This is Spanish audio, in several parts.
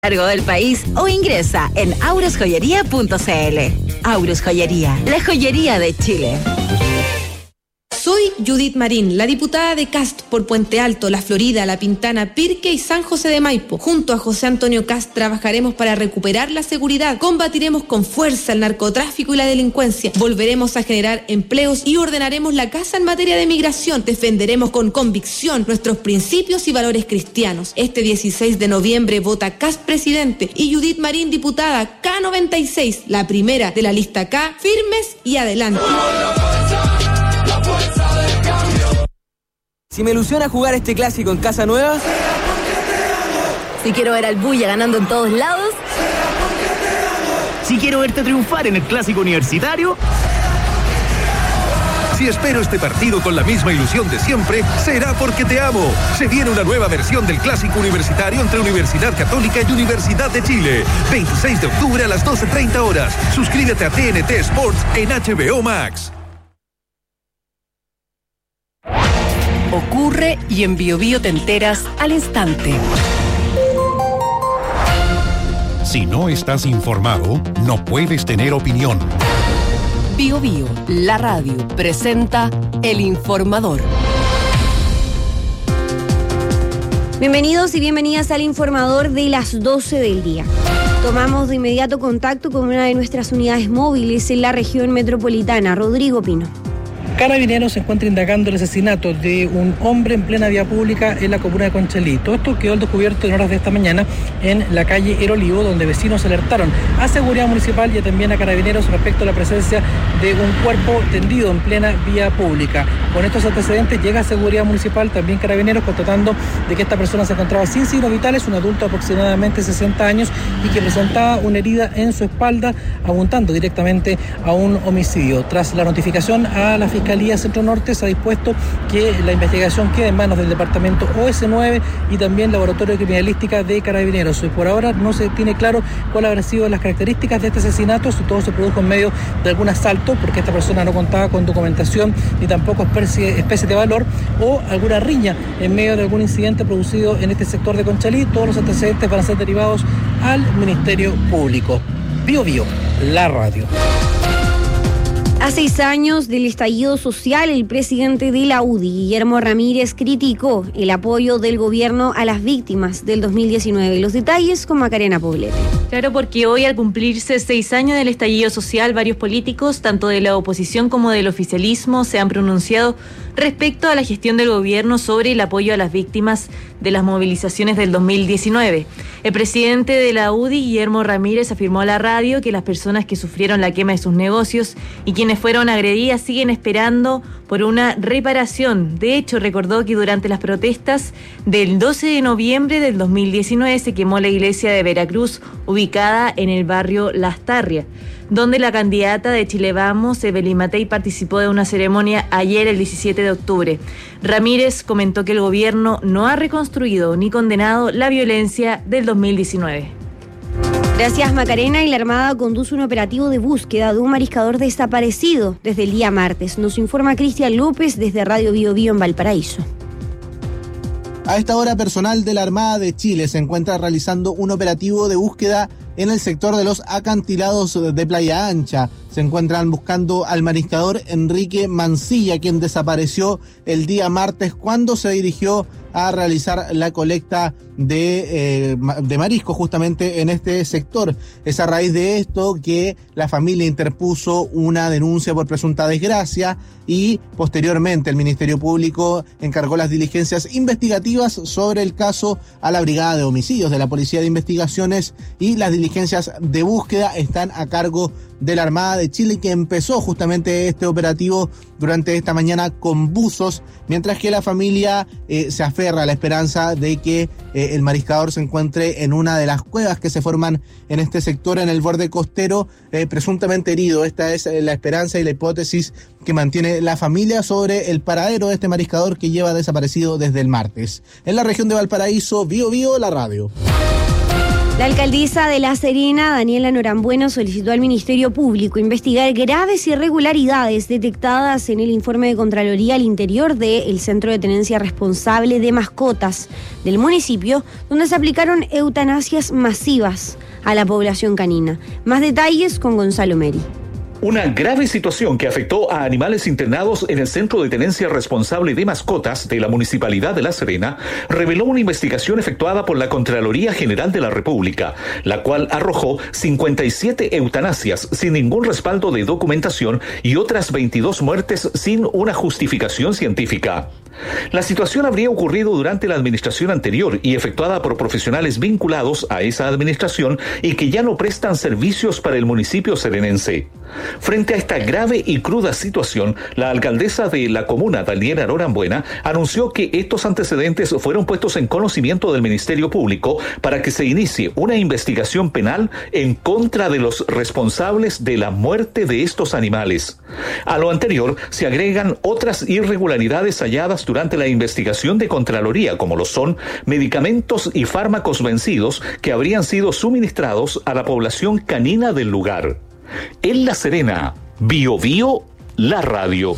Largo del país o ingresa en aurosjoyería.cl. Aurus Joyería, la joyería de Chile. Soy Judith Marín, la diputada de Cast por Puente Alto, La Florida, La Pintana, Pirque y San José de Maipo. Junto a José Antonio Cast trabajaremos para recuperar la seguridad, combatiremos con fuerza el narcotráfico y la delincuencia, volveremos a generar empleos y ordenaremos la casa en materia de migración. Defenderemos con convicción nuestros principios y valores cristianos. Este 16 de noviembre vota Cast presidente y Judith Marín diputada K96, la primera de la lista K, firmes y adelante. Si me ilusiona jugar este clásico en casa nueva. Si quiero ver al Bulla ganando en todos lados. Si quiero verte triunfar en el clásico universitario. Si espero este partido con la misma ilusión de siempre, será porque te amo. Se viene una nueva versión del clásico universitario entre Universidad Católica y Universidad de Chile. 26 de octubre a las 12:30 horas. Suscríbete a TNT Sports en HBO Max. Ocurre y en Bio Bio te enteras al instante. Si no estás informado, no puedes tener opinión. Bio Bio, la radio, presenta El Informador. Bienvenidos y bienvenidas al Informador de las 12 del día. Tomamos de inmediato contacto con una de nuestras unidades móviles en la región metropolitana, Rodrigo Pino. Carabineros se encuentra indagando el asesinato de un hombre en plena vía pública en la comuna de Conchalí. Todo esto quedó al descubierto en horas de esta mañana en la calle El Olivo, donde vecinos alertaron a Seguridad Municipal y también a Carabineros respecto a la presencia de un cuerpo tendido en plena vía pública. Con estos antecedentes llega Seguridad Municipal, también Carabineros, constatando de que esta persona se encontraba sin signos vitales, un adulto de aproximadamente 60 años y que presentaba una herida en su espalda, apuntando directamente a un homicidio. Tras la notificación a la Fiscalía Centro Norte, se ha dispuesto que la investigación quede en manos del departamento OS9 y también Laboratorio de Criminalística de Carabineros. Por ahora no se tiene claro cuáles habrán sido las características de este asesinato, si todo se produjo en medio de algún asalto, porque esta persona no contaba con documentación ni tampoco especie de valor, o alguna riña en medio de algún incidente producido en este sector de Conchalí. Todos los antecedentes van a ser derivados al Ministerio Público. Bio Bio, la radio. A 6 años del estallido social, el presidente de la UDI, Guillermo Ramírez, criticó el apoyo del gobierno a las víctimas del 2019. Los detalles con Macarena Poblete. Claro, porque hoy, al cumplirse 6 años del estallido social, varios políticos, tanto de la oposición como del oficialismo, se han pronunciado respecto a la gestión del gobierno sobre el apoyo a las víctimas de las movilizaciones del 2019. El presidente de la UDI, Guillermo Ramírez, afirmó a la radio que las personas que sufrieron la quema de sus negocios y quienes fueron agredidas siguen esperando por una reparación. De hecho, recordó que durante las protestas del 12 de noviembre del 2019 se quemó la iglesia de Veracruz, ubicada en el barrio Las Tarrias, donde la candidata de Chile Vamos, Evelyn Matei, participó de una ceremonia ayer, el 17 de octubre. Ramírez comentó que el gobierno no ha reconstruido ni condenado la violencia del 2019. Gracias, Macarena. Y la Armada conduce un operativo de búsqueda de un mariscador desaparecido desde el día martes. Nos informa Cristian López desde Radio Bio Bio en Valparaíso. A esta hora, personal de la Armada de Chile se encuentra realizando un operativo de búsqueda en el sector de los acantilados de Playa Ancha. Se encuentran buscando al mariscador Enrique Mancilla, quien desapareció el día martes cuando se dirigió a realizar la colecta de marisco justamente en este sector. Es a raíz de esto que la familia interpuso una denuncia por presunta desgracia y posteriormente el Ministerio Público encargó las diligencias investigativas sobre el caso a la Brigada de Homicidios de la Policía de Investigaciones, y las diligencias de búsqueda están a cargo de la Armada de Chile, que empezó justamente este operativo durante esta mañana con buzos, mientras que la familia se aferra a la esperanza de que el mariscador se encuentre en una de las cuevas que se forman en este sector, en el borde costero, presuntamente herido. Esta es la esperanza y la hipótesis que mantiene la familia sobre el paradero de este mariscador que lleva desaparecido desde el martes. En la región de Valparaíso, Bio Bio, la radio. La alcaldesa de La Serena, Daniela Norambuena, solicitó al Ministerio Público investigar graves irregularidades detectadas en el informe de Contraloría al interior del Centro de Tenencia Responsable de Mascotas del municipio, donde se aplicaron eutanasias masivas a la población canina. Más detalles con Gonzalo Meri. Una grave situación que afectó a animales internados en el Centro de Tenencia Responsable de Mascotas de la Municipalidad de La Serena reveló una investigación efectuada por la Contraloría General de la República, la cual arrojó 57 eutanasias sin ningún respaldo de documentación y otras 22 muertes sin una justificación científica. La situación habría ocurrido durante la administración anterior y efectuada por profesionales vinculados a esa administración y que ya no prestan servicios para el municipio serenense. Frente a esta grave y cruda situación, la alcaldesa de la comuna, Daniela Norambuena, anunció que estos antecedentes fueron puestos en conocimiento del Ministerio Público para que se inicie una investigación penal en contra de los responsables de la muerte de estos animales. A lo anterior se agregan otras irregularidades halladas durante la investigación de Contraloría, como lo son medicamentos y fármacos vencidos que habrían sido suministrados a la población canina del lugar. En La Serena, BioBio, la radio.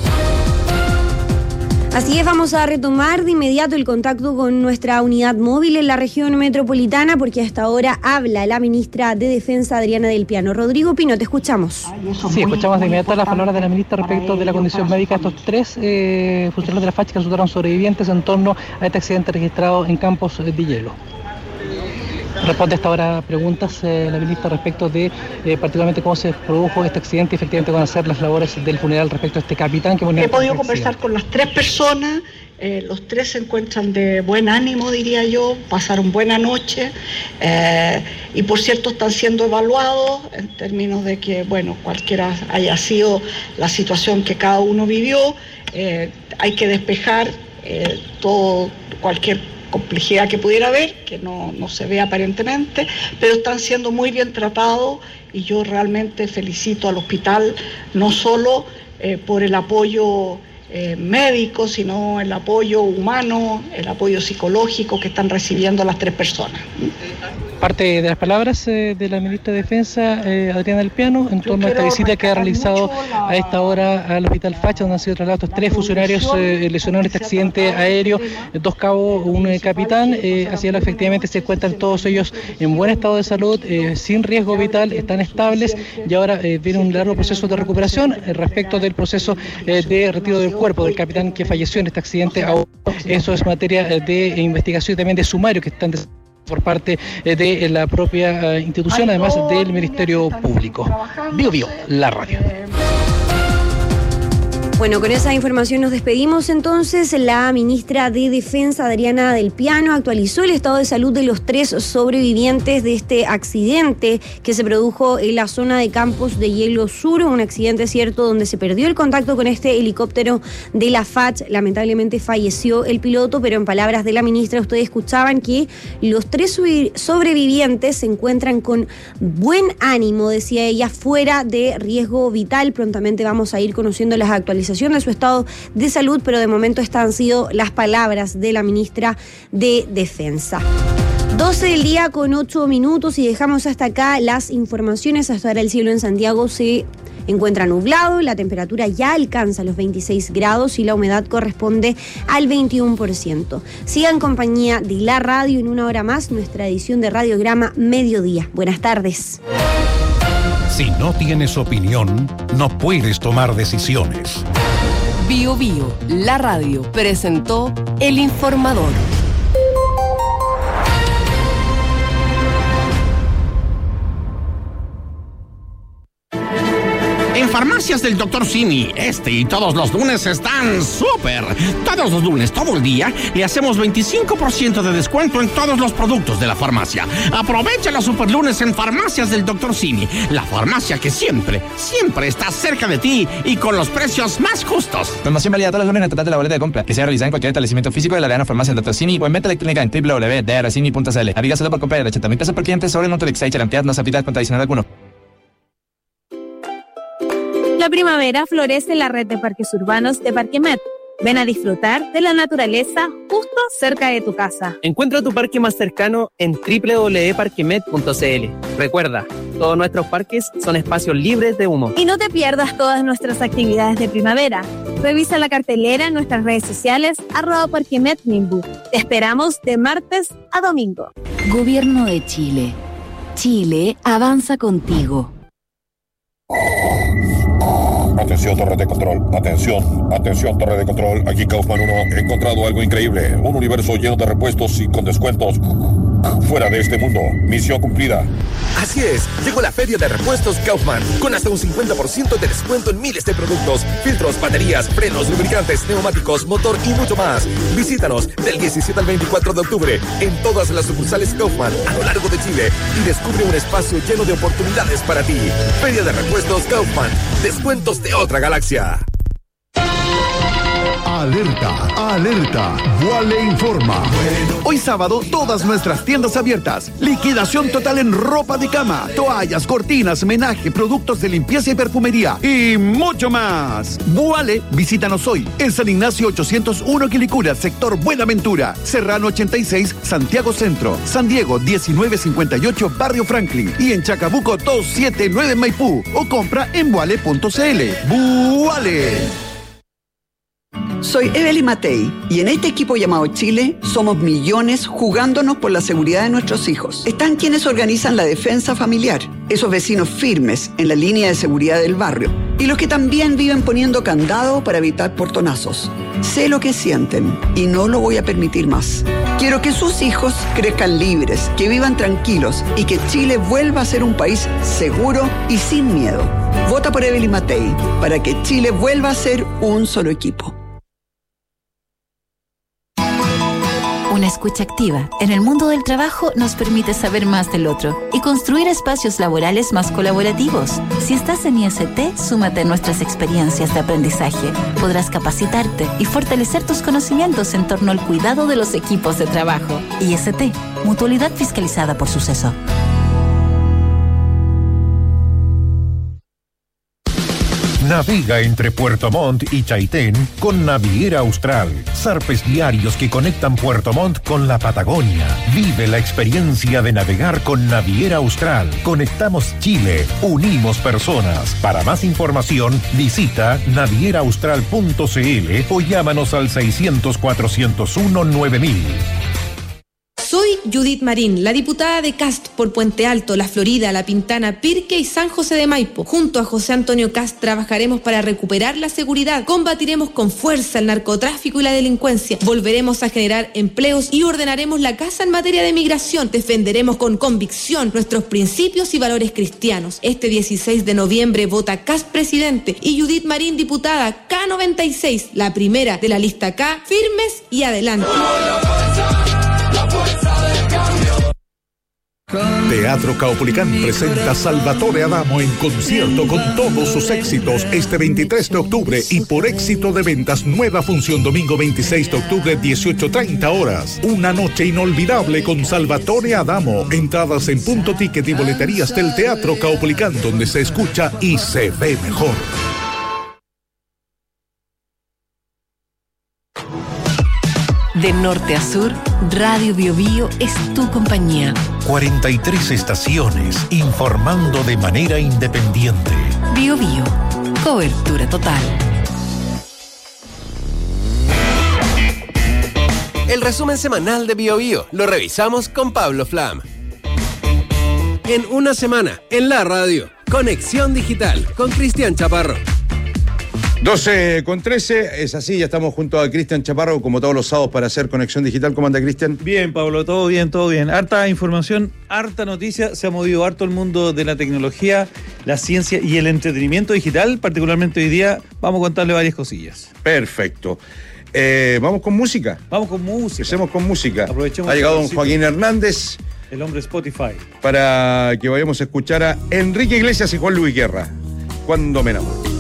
Así es, vamos a retomar de inmediato el contacto con nuestra unidad móvil en la región metropolitana, porque hasta ahora habla la ministra de Defensa, Adriana del Piano. Rodrigo Pino, te escuchamos. Sí, escuchamos de inmediato las palabras de la ministra respecto de la condición médica de estos 3 funcionarios de la FACH que resultaron sobrevivientes en torno a este accidente registrado en Campos de Hielo. Responde hasta ahora preguntas la ministra respecto de particularmente cómo se produjo este accidente y efectivamente van a hacer las labores del funeral respecto a este capitán que he podido conversar con las 3 personas, los 3 se encuentran de buen ánimo, diría yo, pasaron buena noche y por cierto están siendo evaluados en términos de que, bueno, cualquiera haya sido la situación que cada uno vivió, hay que despejar cualquier complejidad que pudiera haber, que no se ve aparentemente, pero están siendo muy bien tratados y yo realmente felicito al hospital no solo por el apoyo médico, sino el apoyo humano, el apoyo psicológico que están recibiendo las 3 personas. Parte de las palabras de la ministra de Defensa, Adriana del Piano, en torno a esta visita que ha realizado a esta hora al Hospital Facha, donde han sido trasladados 3 funcionarios lesionados en este accidente aéreo, 2 cabos, un capitán. Así es, efectivamente se encuentran todos ellos en buen estado de salud, sin riesgo vital, están estables y ahora viene un largo proceso de recuperación respecto del proceso de retiro del cuerpo del capitán que falleció en este accidente. Eso es materia de investigación y también de sumario que están por parte de la propia institución, además del Ministerio Público. BioBio, la radio. Bueno, con esa información nos despedimos entonces. La ministra de Defensa, Adriana del Piano, actualizó el estado de salud de los 3 sobrevivientes de este accidente que se produjo en la zona de Campos de Hielo Sur, un accidente cierto donde se perdió el contacto con este helicóptero de la FACH. Lamentablemente falleció el piloto, pero en palabras de la ministra ustedes escuchaban que los 3 sobrevivientes se encuentran con buen ánimo, decía ella, fuera de riesgo vital. Prontamente vamos a ir conociendo las actualizaciones de su estado de salud, pero de momento estas han sido las palabras de la ministra de Defensa. 12 del día con 8 minutos y dejamos hasta acá las informaciones. Hasta ahora el cielo en Santiago se encuentra nublado, la temperatura ya alcanza los 26 grados y la humedad corresponde al 21%. Siga en compañía de la radio. En una hora más nuestra edición de Radiograma Mediodía. Buenas tardes. Si no tienes opinión, no puedes tomar decisiones. BioBio, la radio, presentó El Informador. En Farmacias del Dr. Simi, este y todos los lunes están súper. Todos los lunes, todo el día, le hacemos 25% de descuento en todos los productos de la farmacia. Aprovecha los super lunes en Farmacias del Dr. Simi, la farmacia que siempre está cerca de ti y con los precios más justos. Promoción válida todos los lunes en el total de la boleta de compra, que sea realizada en cualquier establecimiento físico de la Real Farmacia del Dr. Simi o en venta electrónica en www.drcimi.cl. Aplica solo por compra de 80.000 pesos por cliente sobre el monto de Excite, cantidad no se aplica con adicional alguno. La primavera florece en la red de parques urbanos de Parque Met, Ven a disfrutar de la naturaleza justo cerca de tu casa. Encuentra tu parque más cercano en www.parquemet.cl. Recuerda, todos nuestros parques son espacios libres de humo. Y no te pierdas todas nuestras actividades de primavera. Revisa la cartelera en nuestras redes sociales @parquemetminbu. Te esperamos de martes a domingo. Gobierno de Chile. Chile avanza contigo. Atención, torre de control. Atención, torre de control. Aquí Kaufman 1. He encontrado algo increíble. Un universo lleno de repuestos y con descuentos fuera de este mundo. Misión cumplida. Así es, llegó la feria de repuestos Kaufman, con hasta un 50% de descuento en miles de productos, filtros, baterías, frenos, lubricantes, neumáticos, motor y mucho más. Visítanos del 17 al 24 de octubre en todas las sucursales Kaufman a lo largo de Chile y descubre un espacio lleno de oportunidades para ti. Feria de repuestos Kaufman, descuentos de otra galaxia. Alerta, Vuale informa. Hoy sábado, todas nuestras tiendas abiertas. Liquidación total en ropa de cama, toallas, cortinas, menaje, productos de limpieza y perfumería y mucho más. Vuale, visítanos hoy en San Ignacio 801 Quilicura, sector Buenaventura, Serrano 86, Santiago Centro, San Diego 1958, Barrio Franklin y en Chacabuco 279 Maipú o compra en vuale.cl. Vuale. Soy Evelyn Matei y en este equipo llamado Chile somos millones jugándonos por la seguridad de nuestros hijos. Están quienes organizan la defensa familiar, esos vecinos firmes en la línea de seguridad del barrio y los que también viven poniendo candado para evitar portonazos. Sé lo que sienten y no lo voy a permitir más. Quiero que sus hijos crezcan libres, que vivan tranquilos y que Chile vuelva a ser un país seguro y sin miedo. Vota por Evelyn Matei para que Chile vuelva a ser un solo equipo. Una escucha activa en el mundo del trabajo nos permite saber más del otro y construir espacios laborales más colaborativos. Si estás en IST, súmate a nuestras experiencias de aprendizaje. Podrás capacitarte y fortalecer tus conocimientos en torno al cuidado de los equipos de trabajo. IST, Mutualidad Fiscalizada por Suceso. Navega entre Puerto Montt y Chaitén con Naviera Austral. Zarpes diarios que conectan Puerto Montt con la Patagonia. Vive la experiencia de navegar con Naviera Austral. Conectamos Chile, unimos personas. Para más información, visita navieraaustral.cl o llámanos al 600-401-9000. Soy Judith Marín, la diputada de Cast por Puente Alto, La Florida, La Pintana, Pirque y San José de Maipo. Junto a José Antonio Cast trabajaremos para recuperar la seguridad, combatiremos con fuerza el narcotráfico y la delincuencia, volveremos a generar empleos y ordenaremos la casa en materia de migración. Defenderemos con convicción nuestros principios y valores cristianos. Este 16 de noviembre vota Cast presidente y Judith Marín diputada K96, la primera de la lista K, firmes y adelante. Teatro Caupolicán presenta Salvatore Adamo en concierto con todos sus éxitos este 23 de octubre y por éxito de ventas, nueva función domingo 26 de octubre 18:30 horas. Una noche inolvidable con Salvatore Adamo. Entradas en Punto Ticket y boleterías del Teatro Caupolicán, donde se escucha y se ve mejor. De norte a sur, Radio Bio Bio es tu compañía. 43 estaciones informando de manera independiente. Bio Bio, cobertura total. El resumen semanal de Bio Bio lo revisamos con Pablo Flam. En una semana, en la radio, Conexión Digital con Cristian Chaparro. 12:13, es así, ya estamos junto a Cristian Chaparro, como todos los sábados, para hacer Conexión Digital. ¿Cómo anda, Cristian? Bien, Pablo, todo bien, todo bien. Harta información, harta noticia, se ha movido harto el mundo de la tecnología, la ciencia y el entretenimiento digital, particularmente hoy día vamos a contarle varias cosillas. Perfecto. ¿Vamos con música? Vamos con música. Empecemos con música. Aprovechemos. Ha llegado don Joaquín Hernández. El hombre Spotify. Para que vayamos a escuchar a Enrique Iglesias y Juan Luis Guerra. Cuando me enamoro.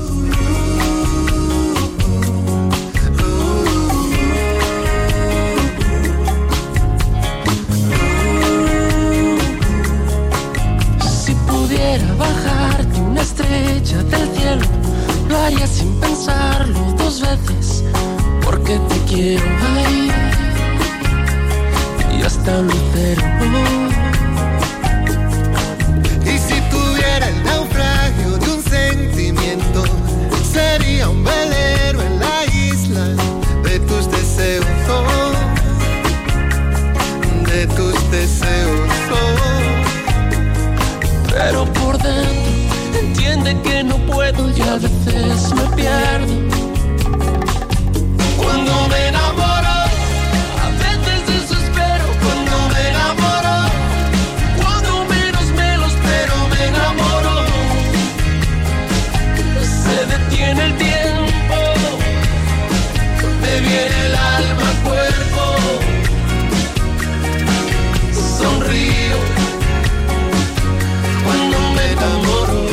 Bajarte una estrella del cielo, lo haría sin pensarlo dos veces, porque te quiero ahí y hasta mi cero. Y si tuviera el naufragio de un sentimiento, sería un velero en la isla de tus deseos, de tus deseos. Pero por dentro entiende que no puedo y a veces me pierdo. Cuando me enamoro, a veces desespero. Cuando me enamoro, cuando menos me lo espero, me enamoro. Se detiene el tiempo, me viene el alma al cuerpo. Sonrío cuando me enamoro.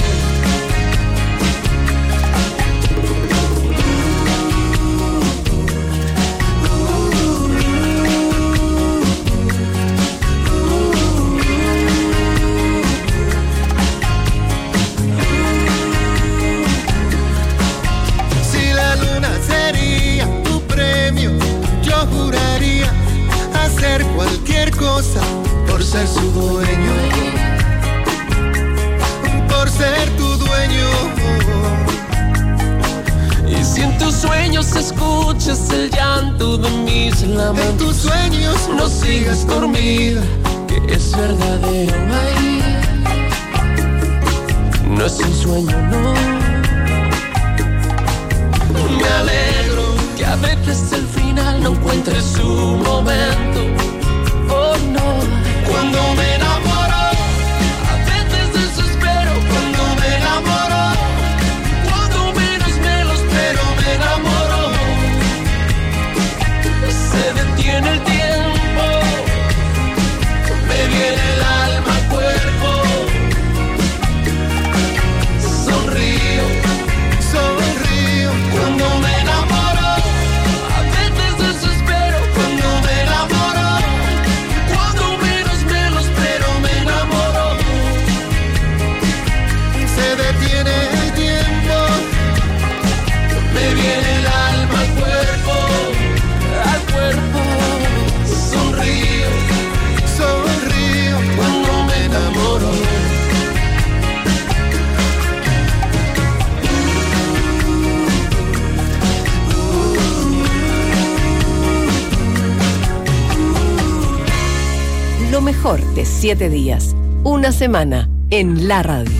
Si la luna sería tu premio, yo juraría hacer cualquier cosa por ser su dueño, por ser tu dueño. Y si en tus sueños escuchas el llanto de mis lamentos, en tus sueños no sigas dormida, que es verdadero ahí. No es un sueño, no. Me alegro que a veces el final no encuentre su momento. Oh no. Cuando me enamoro, a veces desespero. Cuando me enamoro, cuando menos me lo espero, me enamoro. Se detiene el tiempo, me viene el alma al cuerpo. Sonrío, sonrío cuando me enamoro. A veces desespero cuando me enamoro. Cuando menos me lo espero, me enamoro. Se detiene el tiempo, me viene el alma al cuerpo, al cuerpo. Sonrío, sonrío cuando me enamoro. Lo mejor de 7 días, una semana en la radio.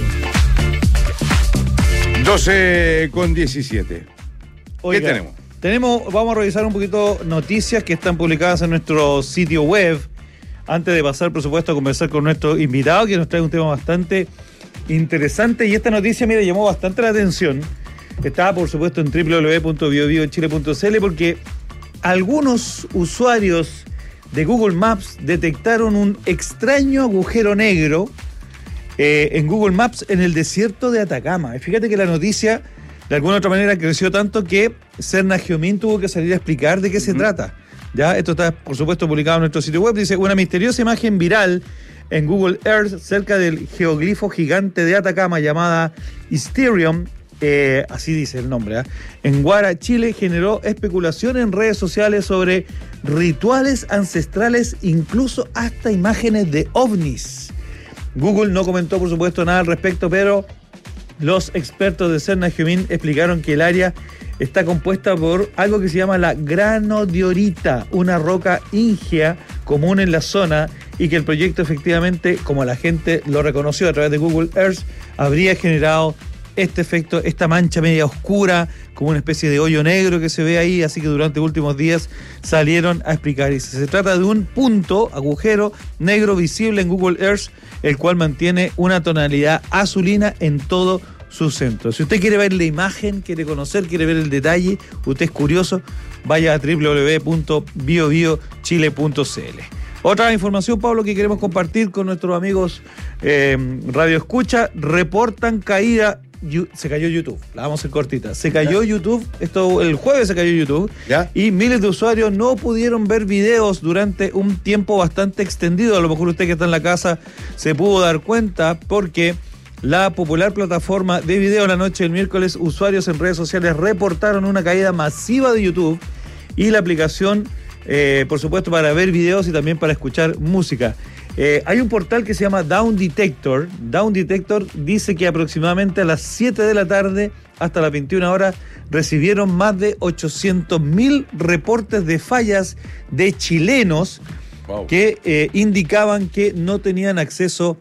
12:17. Oiga, ¿Qué tenemos? Vamos a revisar un poquito noticias que están publicadas en nuestro sitio web. Antes de pasar, por supuesto, a conversar con nuestro invitado, que nos trae un tema bastante interesante. Y esta noticia, mire, llamó bastante la atención. Está, por supuesto, en www.biobiochile.cl, porque algunos usuarios de Google Maps detectaron un extraño agujero negro en Google Maps en el desierto de Atacama. Y fíjate que la noticia, de alguna u otra manera, creció tanto que Serna Geomín tuvo que salir a explicar de qué se trata. Ya, esto está, por supuesto, publicado en nuestro sitio web. Dice: una misteriosa imagen viral en Google Earth cerca del geoglifo gigante de Atacama llamada Isterium, así dice el nombre, en Huara, Chile, generó especulación en redes sociales sobre rituales ancestrales, incluso hasta imágenes de ovnis. Google no comentó, por supuesto, nada al respecto, pero los expertos de Serna Geomín explicaron que el área está compuesta por algo que se llama la granodiorita, una roca ígnea común en la zona, y que el proyecto, efectivamente, como la gente lo reconoció a través de Google Earth, habría generado este efecto, esta mancha media oscura, como una especie de hoyo negro que se ve ahí. Así que durante los últimos días salieron a explicar. Y se trata de un punto, agujero negro visible en Google Earth, el cual mantiene una tonalidad azulina en todo su centro. Si usted quiere ver la imagen, quiere conocer, quiere ver el detalle, usted es curioso, vaya a www.biobiochile.cl. Otra información, Pablo, que queremos compartir con nuestros amigos Radio Escucha: reportan caída. Se cayó YouTube, la vamos a hacer cortita. Se cayó YouTube, esto el jueves se cayó YouTube, y miles de usuarios no pudieron ver videos durante un tiempo bastante extendido. A lo mejor usted que está en la casa se pudo dar cuenta, porque la popular plataforma de video, la noche del miércoles, usuarios en redes sociales reportaron una caída masiva de YouTube y la aplicación, por supuesto, para ver videos y también para escuchar música. Hay un portal que se llama Down Detector. Down Detector dice que aproximadamente a las 7 de la tarde hasta las 21 horas recibieron más de 800.000 reportes de fallas de chilenos que indicaban que no tenían acceso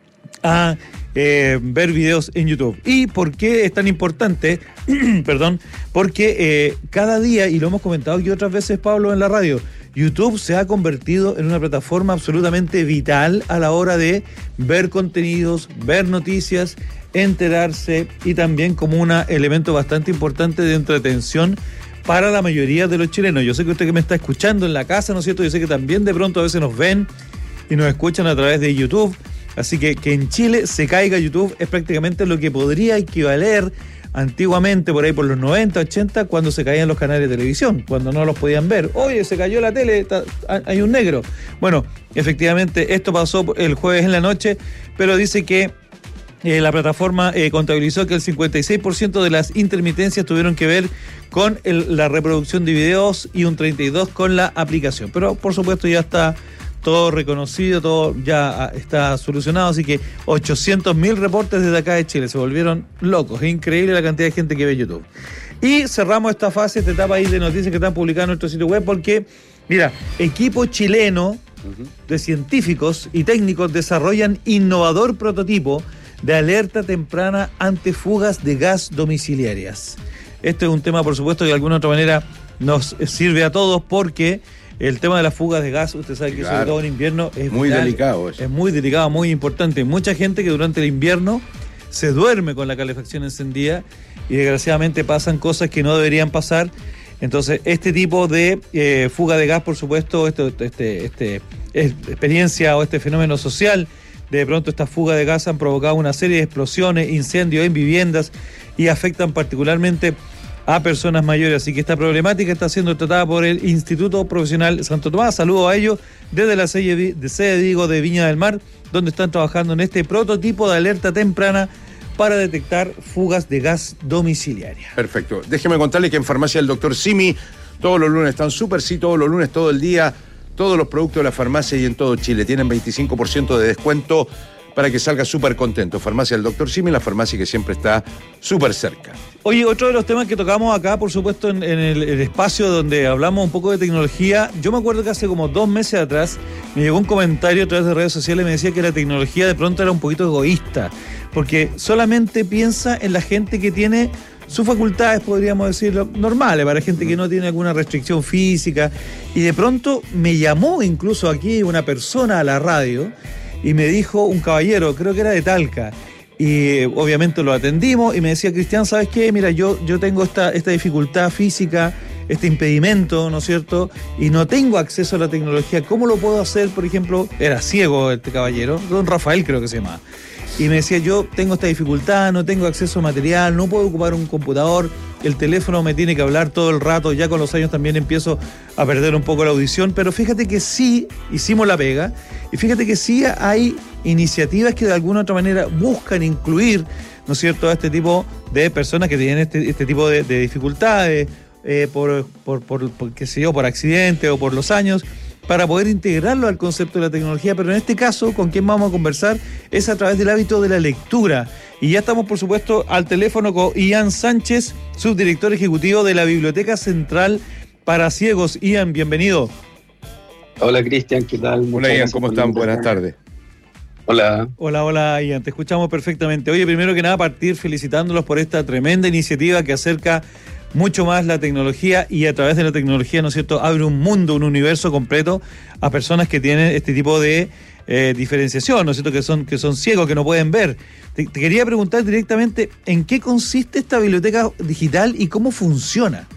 a ver videos en YouTube. ¿Y por qué es tan importante? Perdón, porque cada día, y lo hemos comentado aquí otras veces, Pablo, en la radio, YouTube se ha convertido en una plataforma absolutamente vital a la hora de ver contenidos, ver noticias, enterarse, y también como un elemento bastante importante de entretención para la mayoría de los chilenos. Yo sé que usted que me está escuchando en la casa, ¿no es cierto? Yo sé que también de pronto a veces nos ven y nos escuchan a través de YouTube. Así que en Chile se caiga YouTube es prácticamente lo que podría equivaler antiguamente, por ahí por los 90, 80, cuando se caían los canales de televisión, cuando no los podían ver. Oye, se cayó la tele, hay un negro. Bueno, efectivamente, esto pasó el jueves en la noche, pero dice que la plataforma contabilizó que el 56% de las intermitencias tuvieron que ver con la reproducción de videos y un 32% con la aplicación. Pero, por supuesto, ya está todo reconocido, todo ya está solucionado, así que 800.000 reportes desde acá de Chile, se volvieron locos, es increíble la cantidad de gente que ve YouTube. Y cerramos esta fase, esta etapa ahí de noticias que están publicadas en nuestro sitio web, porque, mira, equipo chileno de científicos y técnicos desarrollan innovador prototipo de alerta temprana ante fugas de gas domiciliarias. Este es un tema, por supuesto, que de alguna otra manera nos sirve a todos, porque el tema de las fugas de gas, usted sabe que sobre todo en invierno es muy vital, delicado eso. es muy delicado, muy importante. Mucha gente que durante el invierno se duerme con la calefacción encendida y desgraciadamente pasan cosas que no deberían pasar. Entonces, este tipo de fuga de gas, por supuesto, experiencia o este fenómeno social, de pronto estas fugas de gas han provocado una serie de explosiones, incendios en viviendas y afectan particularmente a personas mayores, así que esta problemática está siendo tratada por el Instituto Profesional Santo Tomás. Saludo a ellos desde la sede de Viña del Mar, donde están trabajando en este prototipo de alerta temprana para detectar fugas de gas domiciliaria. Perfecto. Déjeme contarle que en Farmacia del Dr. Simi todos los lunes están súper, sí, todos los lunes, todo el día, todos los productos de la farmacia y en todo Chile tienen 25% de descuento para que salga súper contento. Farmacia del Dr. Simi, la farmacia que siempre está súper cerca. Oye, otro de los temas que tocamos acá, por supuesto, en el espacio donde hablamos un poco de tecnología, yo me acuerdo que hace como 2 meses atrás me llegó un comentario a través de redes sociales y me decía que la tecnología de pronto era un poquito egoísta, porque solamente piensa en la gente que tiene sus facultades, podríamos decirlo, normales, para gente que no tiene alguna restricción física, y de pronto me llamó incluso aquí una persona a la radio y me dijo, un caballero, creo que era de Talca, y obviamente lo atendimos y me decía, Cristian, ¿sabes qué? Mira, yo tengo esta dificultad física, este impedimento, ¿no es cierto? Y no tengo acceso a la tecnología. ¿Cómo lo puedo hacer? Por ejemplo, era ciego este caballero, don Rafael creo que se llama. Y me decía, yo tengo esta dificultad, no tengo acceso a material, no puedo ocupar un computador, el teléfono me tiene que hablar todo el rato, ya con los años también empiezo a perder un poco la audición, pero fíjate que sí hicimos la pega, y fíjate que sí hay iniciativas que de alguna u otra manera buscan incluir, ¿no es cierto?, a este tipo de personas que tienen este tipo de dificultades, por qué sé yo, por accidente o por los años, para poder integrarlo al concepto de la tecnología, pero en este caso, con quien vamos a conversar es a través del hábito de la lectura. Y ya estamos, por supuesto, al teléfono con Ian Sánchez, subdirector ejecutivo de la Biblioteca Central para Ciegos. Ian, bienvenido. Hola, Cristian, ¿qué tal? Hola, Ian, ¿cómo están? Buenas tardes. Hola. Hola, Ian, te escuchamos perfectamente. Oye, primero que nada, partir felicitándolos por esta tremenda iniciativa que acerca mucho más la tecnología, y a través de la tecnología, ¿no es cierto?, abre un mundo, un universo completo a personas que tienen este tipo de diferenciación, ¿no es cierto?, que son ciegos, que no pueden ver. Te quería preguntar directamente, ¿en qué consiste esta biblioteca digital y cómo funciona?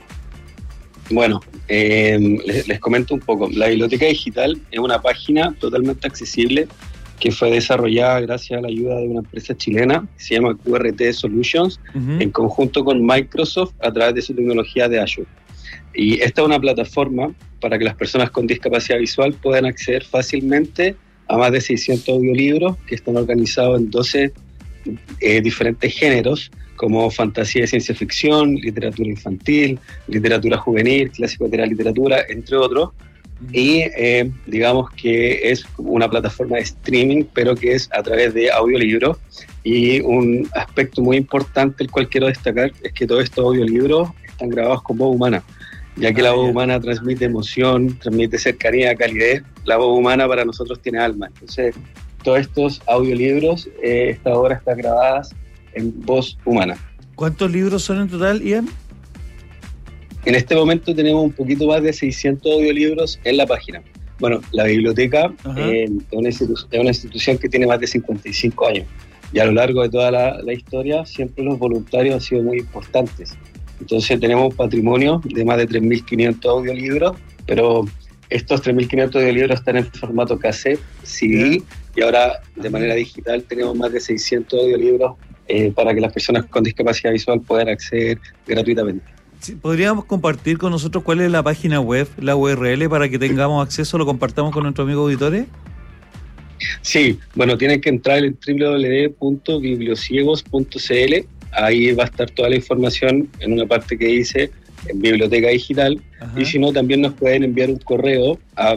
Bueno, les comento un poco. La biblioteca digital es una página totalmente accesible que fue desarrollada gracias a la ayuda de una empresa chilena que se llama QRT Solutions, en conjunto con Microsoft a través de su tecnología de Azure. Y esta es una plataforma para que las personas con discapacidad visual puedan acceder fácilmente a más de 600 audiolibros que están organizados en 12 diferentes géneros, como fantasía y ciencia ficción, literatura infantil, literatura juvenil, clásico de la literatura, entre otros. Y digamos que es una plataforma de streaming, pero que es a través de audiolibros. Y un aspecto muy importante, el cual quiero destacar, es que todos estos audiolibros están grabados con voz humana, ya que la voz humana transmite emoción, transmite cercanía, calidez. La voz humana para nosotros tiene alma. Entonces, todos estos audiolibros, estas obras están grabadas en voz humana. ¿Cuántos libros son en total, Ian? En este momento tenemos un poquito más de 600 audiolibros en la página. Bueno, la biblioteca es una institución que tiene más de 55 años. Y a lo largo de toda la historia, siempre los voluntarios han sido muy importantes. Entonces tenemos un patrimonio de más de 3.500 audiolibros, pero estos 3.500 audiolibros están en formato cassette, CD, y ahora de manera digital tenemos más de 600 audiolibros para que las personas con discapacidad visual puedan acceder gratuitamente. Sí, ¿podríamos compartir con nosotros cuál es la página web, la URL, para que tengamos acceso, lo compartamos con nuestros amigos auditores? Sí, bueno, tienen que entrar en www.bibliociegos.cl. Ahí va a estar toda la información en una parte que dice en Biblioteca Digital. Ajá. Y si no, también nos pueden enviar un correo a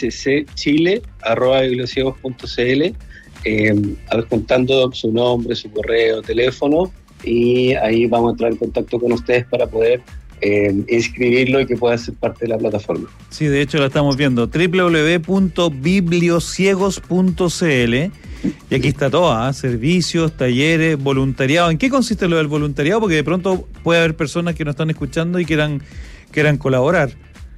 bccchile@bibliociegos.cl adjuntando su nombre, su correo, teléfono, y ahí vamos a entrar en contacto con ustedes para poder inscribirlo y que pueda ser parte de la plataforma. Sí, de hecho la estamos viendo, www.bibliociegos.cl, y aquí está todo, servicios, talleres, voluntariado. ¿En qué consiste lo del voluntariado? Porque de pronto puede haber personas que nos están escuchando y quieran colaborar.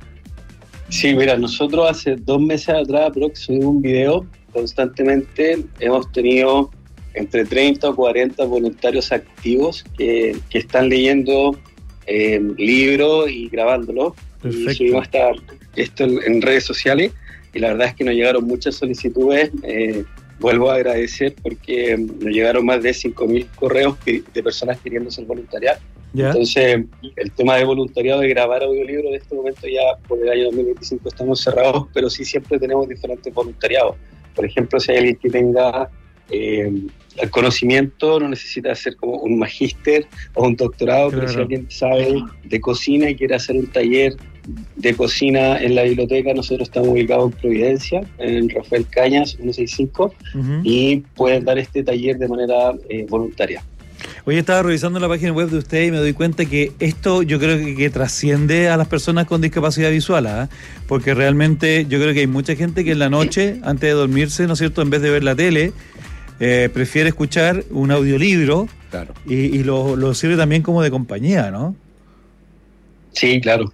Sí, mira, nosotros hace 2 meses atrás subimos un video constantemente. Hemos tenido entre 30 o 40 voluntarios activos que están leyendo libros y grabándolos. Perfecto. Y subimos esto en redes sociales, y la verdad es que nos llegaron muchas solicitudes. Vuelvo a agradecer porque nos llegaron más de 5.000 correos de personas queriendo ser voluntarias. ¿Ya? Entonces, el tema de voluntariado, de grabar audiolibros, en este momento ya por el año 2025 estamos cerrados, pero sí siempre tenemos diferentes voluntariados. Por ejemplo, si hay alguien que tenga el conocimiento, no necesita hacer como un magíster o un doctorado, claro. Pero si alguien sabe de cocina y quiere hacer un taller de cocina en la biblioteca, nosotros estamos ubicados en Providencia, en Rafael Cañas 165, y pueden dar este taller de manera voluntaria. Hoy estaba revisando la página web de usted y me doy cuenta que esto yo creo que trasciende a las personas con discapacidad visual, porque realmente yo creo que hay mucha gente que en la noche, antes de dormirse, ¿no es cierto?, en vez de ver la tele, prefiere escuchar un audiolibro. Claro. Y lo sirve también como de compañía, ¿no? Sí, claro.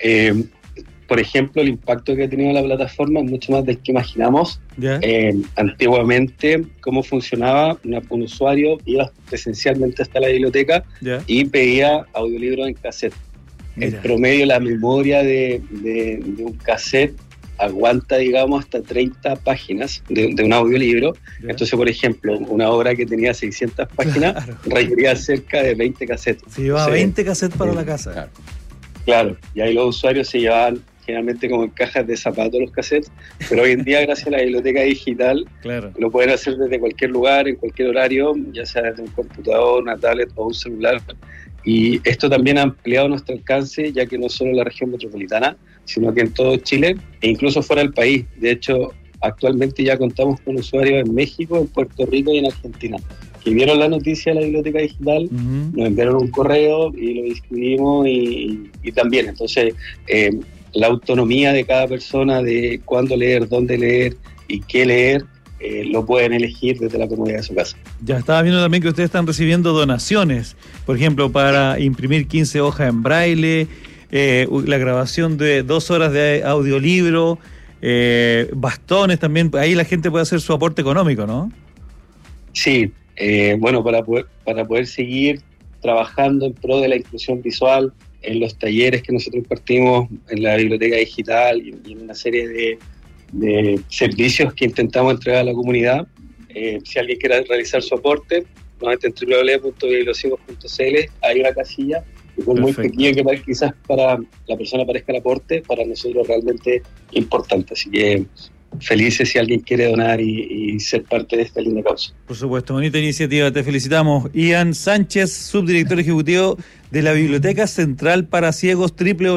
Por ejemplo, el impacto que ha tenido la plataforma es mucho más del que imaginamos. Antiguamente, cómo funcionaba, un usuario iba presencialmente hasta la biblioteca y pedía audiolibros en cassette. Mira. En promedio, la memoria de un cassette aguanta, digamos, hasta 30 páginas de un audiolibro. Entonces, por ejemplo, una obra que tenía 600 páginas requería cerca de 20 cassettes. Se llevaba 20 cassettes para la casa. Claro, y ahí los usuarios se llevaban generalmente como en cajas de zapatos los cassettes, pero hoy en día, gracias a la biblioteca digital, lo pueden hacer desde cualquier lugar, en cualquier horario, ya sea desde un computador, una tablet o un celular. Y esto también ha ampliado nuestro alcance, ya que no solo en la región metropolitana, sino que en todo Chile e incluso fuera del país. De hecho, actualmente ya contamos con usuarios en México, en Puerto Rico y en Argentina, que vieron la noticia de la biblioteca digital, nos enviaron un correo y lo inscribimos y también. Entonces, la autonomía de cada persona de cuándo leer, dónde leer y qué leer, lo pueden elegir desde la comodidad de su casa. Ya estaba viendo también que ustedes están recibiendo donaciones, por ejemplo, para imprimir 15 hojas en braille, la grabación de 2 horas de audiolibro, bastones también. Ahí la gente puede hacer su aporte económico, ¿no? Sí, bueno, para poder seguir trabajando en pro de la inclusión visual, en los talleres que nosotros impartimos en la biblioteca digital y en una serie de servicios que intentamos entregar a la comunidad. Si alguien quiere realizar su aporte, nuevamente en www.bibliociegos.cl hay una casilla, y por muy pequeño que quizás para la persona parezca el aporte, para nosotros realmente importante. Así que felices si alguien quiere donar y ser parte de esta linda causa. Por supuesto, bonita iniciativa, te felicitamos. Ian Sánchez, subdirector ejecutivo de la Biblioteca Central para Ciegos,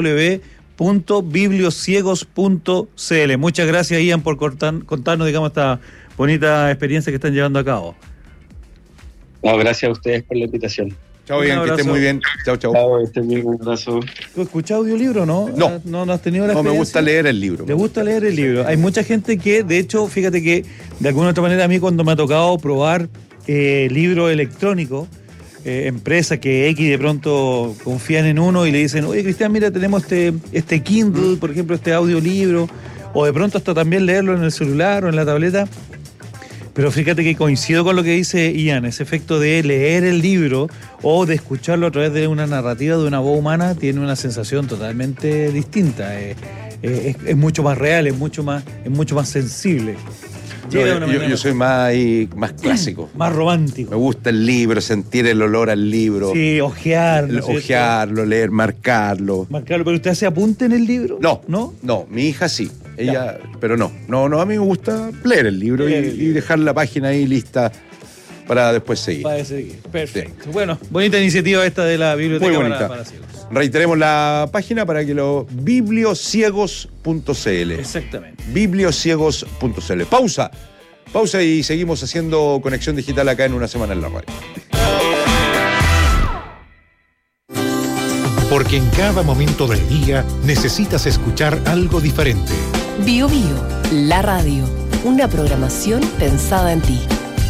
www.bibliociegos.cl. Muchas gracias, Ian, por contarnos, digamos, esta bonita experiencia que están llevando a cabo. No, gracias a ustedes por la invitación. Chao, Ian, que estén muy bien. Chao, chao. Chao, que estén bien, un abrazo. ¿Tú has escuchado audiolibro, no? No has tenido la experiencia. No, me gusta leer el libro. ¿Te gusta leer el libro? Hay mucha gente que, de hecho, fíjate que de alguna u otra manera a mí cuando me ha tocado probar libro electrónico, empresas que X de pronto confían en uno y le dicen, oye, Cristian, mira, tenemos este Kindle, por ejemplo, este audiolibro, o de pronto hasta también leerlo en el celular o en la tableta. Pero fíjate que coincido con lo que dice Ian, ese efecto de leer el libro o de escucharlo a través de una narrativa, de una voz humana, tiene una sensación totalmente distinta. Es mucho más real, es mucho más sensible. Yo soy más clásico. Más romántico. Me gusta el libro, sentir el olor al libro. Sí, ojearlo. Ojearlo, leer, marcarlo. ¿Pero usted hace apunte en el libro? No, mi hija sí. Ella, pero no, a mí me gusta leer el libro y dejar la página ahí lista para después seguir. Perfecto. Sí. Bueno, bonita iniciativa esta de la biblioteca. Muy bonita. Para ciegos. Reiteremos la página para que bibliociegos.cl. Exactamente. Bibliociegos.cl. Pausa y seguimos haciendo conexión digital acá en Una Semana en la Radio. Porque en cada momento del día necesitas escuchar algo diferente. Bio Bio, la radio, una programación pensada en ti.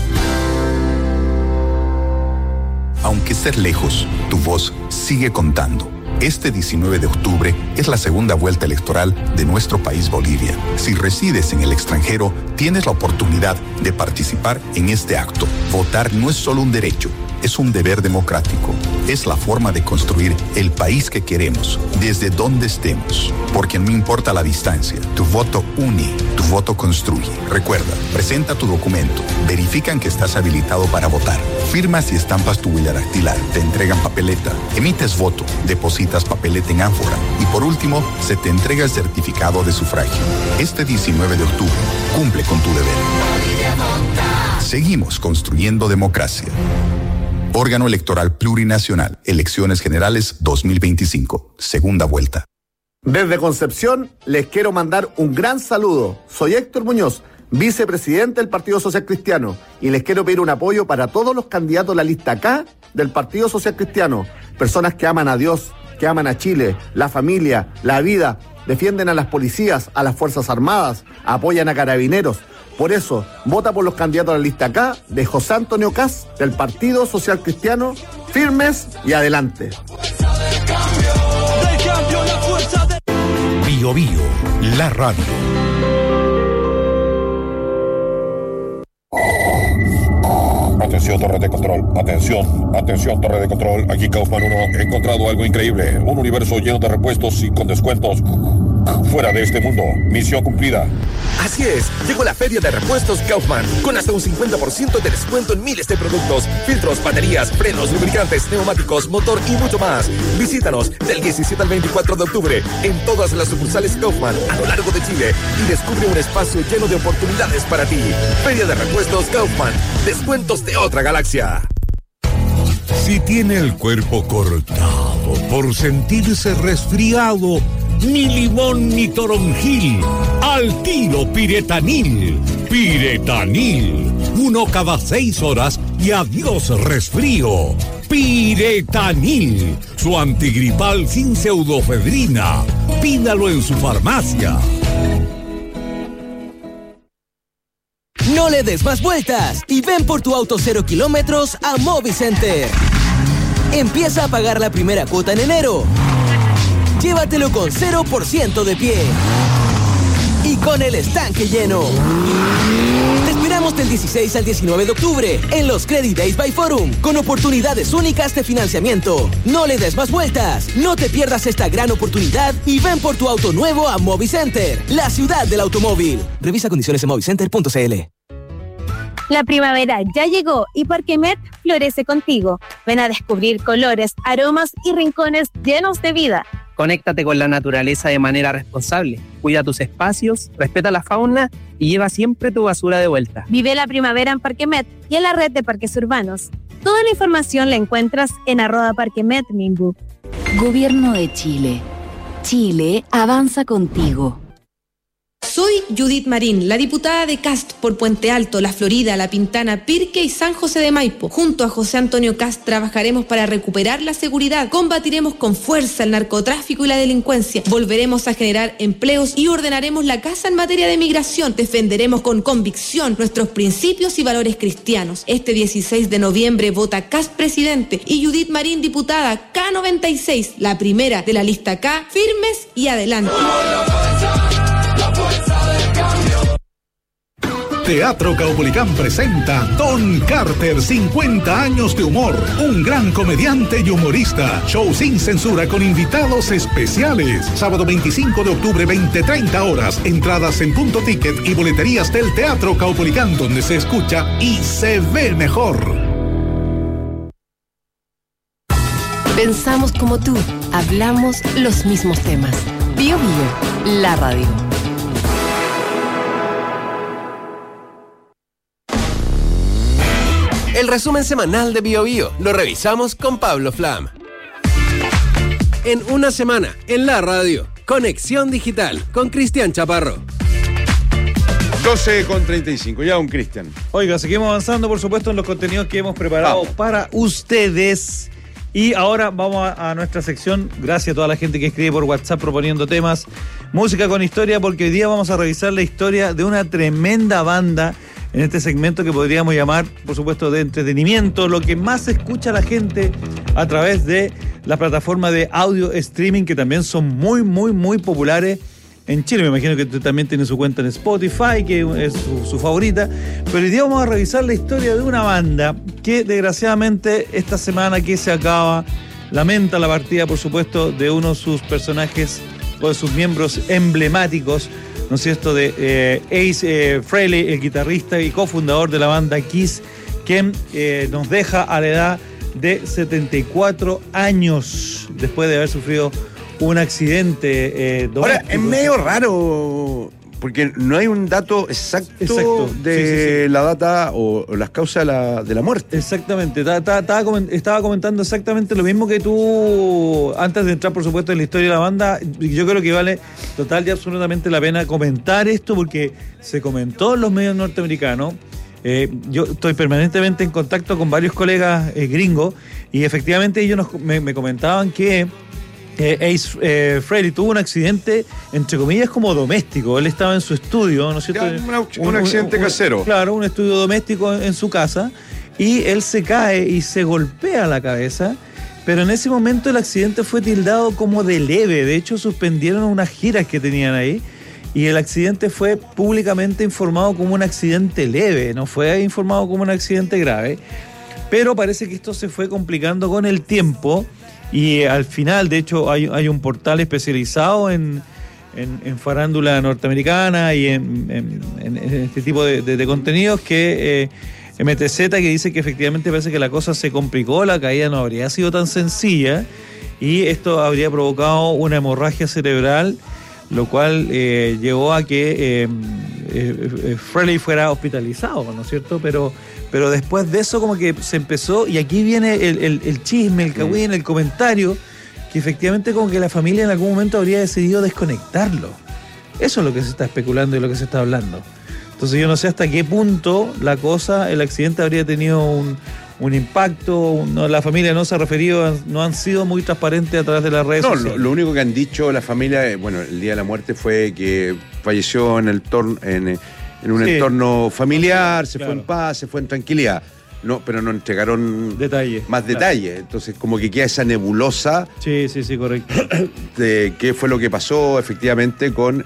Aunque estés lejos, tu voz sigue contando. Este 19 de octubre es la segunda vuelta electoral de nuestro país Bolivia. Si resides en el extranjero, tienes la oportunidad de participar en este acto. Votar no es solo un derecho, es un deber democrático. Es la forma de construir el país que queremos, desde donde estemos. Porque no importa la distancia, tu voto une, tu voto construye. Recuerda, presenta tu documento, verifican que estás habilitado para votar, firmas y estampas tu huella dactilar, te entregan papeleta, emites voto, depositas papeleta en ánfora y por último, se te entrega el certificado de sufragio. Este 19 de octubre, cumple con tu deber. Seguimos construyendo democracia. Órgano Electoral Plurinacional. Elecciones Generales 2025. Segunda vuelta. Desde Concepción les quiero mandar un gran saludo. Soy Héctor Muñoz, vicepresidente del Partido Social Cristiano, y les quiero pedir un apoyo para todos los candidatos de la lista K del Partido Social Cristiano. Personas que aman a Dios, que aman a Chile, la familia, la vida, defienden a las policías, a las Fuerzas Armadas, apoyan a carabineros. Por eso, vota por los candidatos a la lista K de José Antonio Cast, del Partido Social Cristiano, firmes y adelante. Bio Bio, la radio. Atención, torre de control. Atención, torre de control. Aquí Kaufman 1. He encontrado algo increíble. Un universo lleno de repuestos y con descuentos fuera de este mundo. Misión cumplida. Así es, llegó la feria de repuestos Kaufman, con hasta un 50% de descuento en miles de productos, filtros, baterías, frenos, lubricantes, neumáticos, motor y mucho más. Visítanos del 17 al 24 de octubre en todas las sucursales Kaufman a lo largo de Chile y descubre un espacio lleno de oportunidades para ti. Feria de repuestos Kaufman, descuentos de otra galaxia. Si tiene el cuerpo cortado por sentirse resfriado, ni limón ni toronjil, al tiro Piretanil. Piretanil, 1 cada 6 horas y adiós resfrío. Piretanil, su antigripal sin pseudofedrina. Pídalo en su farmacia. No le des más vueltas y ven por tu auto 0 kilómetros a Movicenter. Empieza a pagar la primera cuota en enero. Llévatelo con 0% de pie y con el estanque lleno. Te esperamos del 16 al 19 de octubre en los Credit Days by Forum, con oportunidades únicas de financiamiento. No le des más vueltas, no te pierdas esta gran oportunidad y ven por tu auto nuevo a Movicenter, la ciudad del automóvil. Revisa condiciones en movicenter.cl. La primavera ya llegó y Parquemet florece contigo. Ven a descubrir colores, aromas y rincones llenos de vida. Conéctate con la naturaleza de manera responsable. Cuida tus espacios, respeta la fauna y lleva siempre tu basura de vuelta. Vive la primavera en Parquemet y en la red de parques urbanos. Toda la información la encuentras en @parquemetminbu. Gobierno de Chile. Chile avanza contigo. Soy Judith Marín, la diputada de Cast por Puente Alto, La Florida, La Pintana, Pirque y San José de Maipo. Junto a José Antonio Cast trabajaremos para recuperar la seguridad, combatiremos con fuerza el narcotráfico y la delincuencia, volveremos a generar empleos y ordenaremos la casa en materia de migración. Defenderemos con convicción nuestros principios y valores cristianos. Este 16 de noviembre vota Cast presidente y Judith Marín diputada K96, la primera de la lista K, firmes y adelante. Teatro Caupolicán presenta Don Carter, 50 años de humor. Un gran comediante y humorista. Show sin censura con invitados especiales. Sábado 25 de octubre, 20:30 horas. Entradas en Punto Ticket y boleterías del Teatro Caupolicán, donde se escucha y se ve mejor. Pensamos como tú, hablamos los mismos temas. Bio Bio, la radio. El resumen semanal de Bio Bio lo revisamos con Pablo Flam. En una semana, en la radio, Conexión Digital con Cristian Chaparro. 12:35, ya un Cristian. Oiga, seguimos avanzando, por supuesto, en los contenidos que hemos preparado para ustedes. Y ahora vamos a nuestra sección, gracias a toda la gente que escribe por WhatsApp proponiendo temas, música con historia, porque hoy día vamos a revisar la historia de una tremenda banda en este segmento que podríamos llamar, por supuesto, de entretenimiento, lo que más escucha la gente a través de la plataforma de audio streaming, que también son muy, muy, muy populares en Chile. Me imagino que usted también tiene su cuenta en Spotify, que es su favorita. Pero hoy día vamos a revisar la historia de una banda que, desgraciadamente, esta semana que se acaba, lamenta la partida, por supuesto, de uno de sus personajes o de sus miembros emblemáticos, ¿no es cierto?, de Ace Frehley, el guitarrista y cofundador de la banda Kiss, quien nos deja a la edad de 74 años, después de haber sufrido un accidente doméstico. Ahora, es medio raro, porque no hay un dato exacto de la data o las causas de la muerte. Exactamente, estaba comentando exactamente lo mismo que tú, antes de entrar, por supuesto, en la historia de la banda. Yo creo que vale total y absolutamente la pena comentar esto, porque se comentó en los medios norteamericanos. Yo estoy permanentemente en contacto con varios colegas gringos, y efectivamente ellos me comentaban que Ace Frehley tuvo un accidente, entre comillas, como doméstico. Él estaba en su estudio, ¿no es cierto? Un accidente casero. Claro, un estudio doméstico en su casa, y él se cae y se golpea la cabeza, pero en ese momento el accidente fue tildado como de leve. De hecho, suspendieron unas giras que tenían ahí, y el accidente fue públicamente informado como un accidente leve, no fue informado como un accidente grave. Pero parece que esto se fue complicando con el tiempo. Y al final, de hecho, hay un portal especializado en farándula norteamericana y en este tipo de contenidos, que MTZ, que dice que efectivamente parece que la cosa se complicó, la caída no habría sido tan sencilla y esto habría provocado una hemorragia cerebral, lo cual llevó a que Frehley fuera hospitalizado, ¿no es cierto? Pero después de eso como que se empezó, y aquí viene el chisme, el cagüín, el comentario, que efectivamente como que la familia en algún momento habría decidido desconectarlo. Eso es lo que se está especulando y lo que se está hablando. Entonces yo no sé hasta qué punto el accidente habría tenido un impacto. La familia no se ha referido, no han sido muy transparentes a través de las redes sociales. Lo único que han dicho la familia, el día de la muerte fue que falleció en un entorno familiar, se fue en paz, se fue en tranquilidad. No, pero no entregaron más detalles. Entonces, como que queda esa nebulosa. Sí, correcto. De qué fue lo que pasó efectivamente con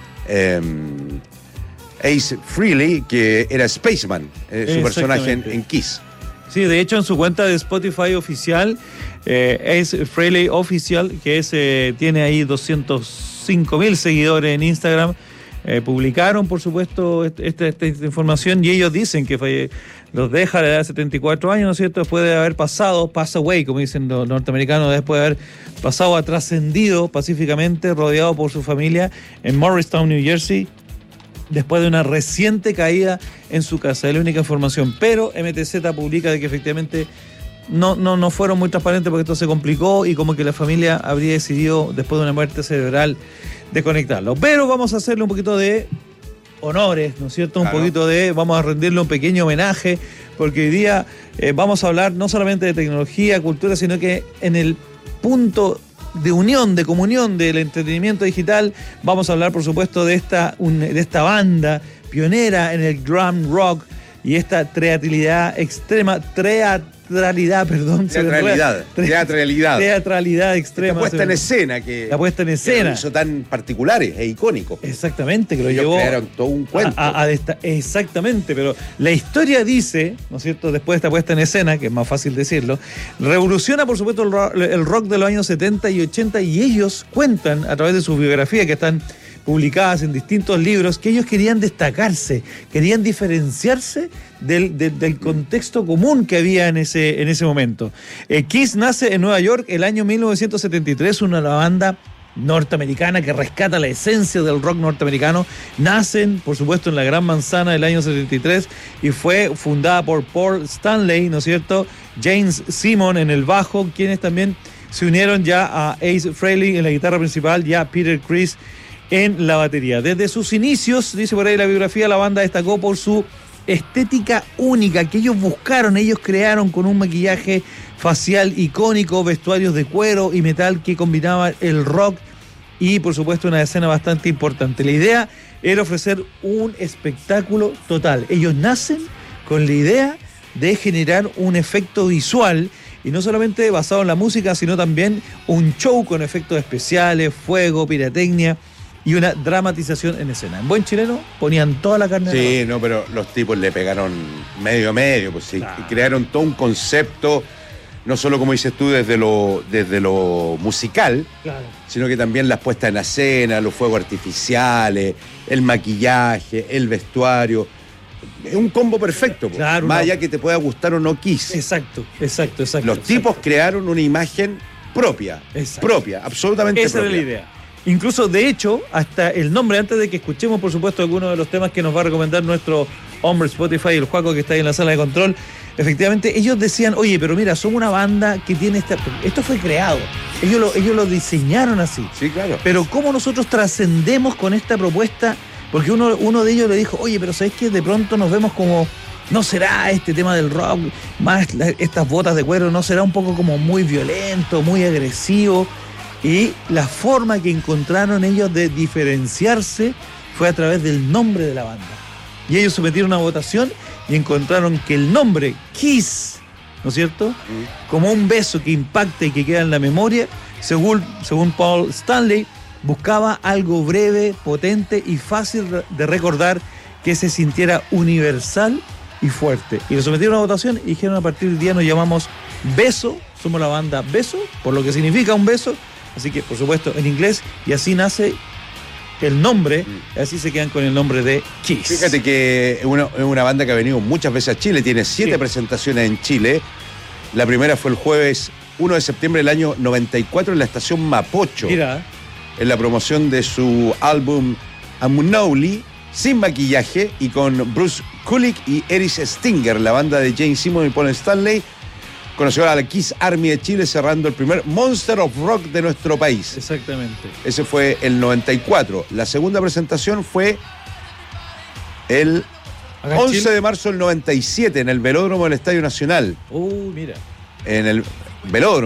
Ace Frehley, que era Spaceman, su personaje en Kiss. Sí, de hecho, en su cuenta de Spotify oficial, Ace Frehley Official, que tiene ahí 205.000 seguidores en Instagram, publicaron, por supuesto, esta información, y ellos dicen que los deja a la edad de 74 años, ¿no es cierto? Después de haber pasado, pass away, como dicen los norteamericanos, después de haber pasado a trascendido pacíficamente, rodeado por su familia en Morristown, New Jersey, después de una reciente caída en su casa. Es la única información. Pero MTZ publica de que efectivamente no fueron muy transparentes porque esto se complicó y como que la familia habría decidido, después de una muerte cerebral, desconectarlo. Pero vamos a hacerle un poquito de honores, ¿no es cierto? Claro. Un poquito vamos a rendirle un pequeño homenaje, porque hoy día vamos a hablar no solamente de tecnología, cultura, sino que en el punto de unión, de comunión del entretenimiento digital, vamos a hablar, por supuesto, de esta banda pionera en el glam rock y esta teatralidad extrema, teatralidad extrema. La puesta en escena que lo hizo tan particulares e icónicos. Exactamente, que lo ellos llevó. Crearon todo un cuento. Exactamente, pero la historia dice, ¿no es cierto?, después de esta puesta en escena, que es más fácil decirlo, revoluciona, por supuesto, el rock de los años 70 y 80, y ellos cuentan a través de sus biografías que están publicadas en distintos libros, que ellos querían destacarse, querían diferenciarse del contexto común que había en ese momento. Kiss nace en Nueva York el año 1973, una banda norteamericana que rescata la esencia del rock norteamericano. Nacen, por supuesto, en la Gran Manzana del año 73 y fue fundada por Paul Stanley, ¿no es cierto?, James Simon en el bajo, quienes también se unieron ya a Ace Frehley en la guitarra principal y a Peter Criss en la batería. Desde sus inicios, dice por ahí la biografía, la banda destacó por su estética única que ellos buscaron, ellos crearon con un maquillaje facial icónico, vestuarios de cuero y metal que combinaban el rock y, por supuesto, una escena bastante importante. La idea era ofrecer un espectáculo total. Ellos nacen con la idea de generar un efecto visual y no solamente basado en la música, sino también un show con efectos especiales, fuego, pirotecnia y una dramatización en escena. En buen chileno ponían toda la carne. Sí, no, pero los tipos le pegaron medio, pues sí, claro. Y crearon todo un concepto, no solo como dices tú, desde lo musical, claro, sino que también las puestas en escena, los fuegos artificiales, el maquillaje, el vestuario. Es un combo perfecto, claro, más allá que te pueda gustar o no Kiss. Exacto. Los tipos crearon una imagen propia, absolutamente esa propia. Era la idea. Incluso, de hecho, hasta el nombre, antes de que escuchemos, por supuesto, algunos de los temas que nos va a recomendar nuestro hombre Spotify, el Juaco, que está ahí en la sala de control, efectivamente, ellos decían, oye, pero mira, somos una banda que tiene esto fue creado, ellos lo diseñaron así. Sí, claro. Pero ¿cómo nosotros trascendemos con esta propuesta? Porque uno de ellos le dijo, oye, pero ¿sabés qué? De pronto nos vemos como, ¿no será este tema del rock, más estas botas de cuero, no será un poco como muy violento, muy agresivo? Y la forma que encontraron ellos de diferenciarse fue a través del nombre de la banda. Y ellos sometieron una votación y encontraron que el nombre Kiss, ¿no es cierto?, como un beso que impacta y que queda en la memoria, según Paul Stanley, buscaba algo breve, potente y fácil de recordar, que se sintiera universal y fuerte. Y lo sometieron a votación y dijeron, a partir del día nos llamamos Beso, somos la banda Beso, por lo que significa un beso. Así que, por supuesto, en inglés, y así nace el nombre, y así se quedan con el nombre de Kiss. Fíjate que es una banda que ha venido muchas veces a Chile, tiene 7 presentaciones en Chile. La primera fue el jueves 1 de septiembre del año 94 en la estación Mapocho. Mira. En la promoción de su álbum Amunowli, sin maquillaje, y con Bruce Kulick y Erich Stinger, la banda de James Simon y Paul Stanley. Conoció a la Kiss Army de Chile cerrando el primer Monster of Rock de nuestro país. Exactamente. Ese fue el 94. La segunda presentación fue el 11 de marzo del 97 en el velódromo del Estadio Nacional. Mira. En el velódromo.